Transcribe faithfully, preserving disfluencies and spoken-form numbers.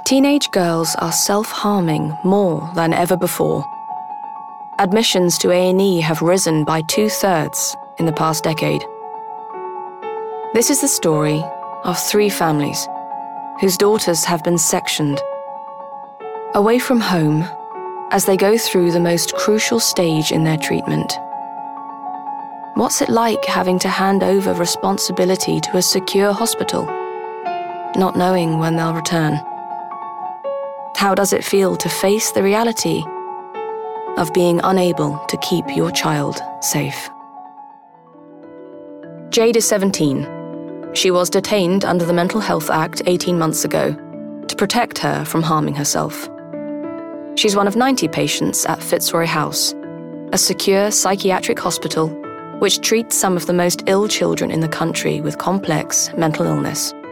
Teenage girls are self-harming more than ever before. Admissions to A and E have risen by two-thirds in the past decade. This is the story of three families whose daughters have been sectioned away from home as they go through the most crucial stage in their treatment. What's it like having to hand over responsibility to a secure hospital, not knowing when they'll return? How does it feel to face the reality of being unable to keep your child safe? Jade is seventeen. She was detained under the Mental Health Act eighteen months ago to protect her from harming herself. She's one of ninety patients at Fitzroy House, a secure psychiatric hospital which treats some of the most ill children in the country with complex mental illness.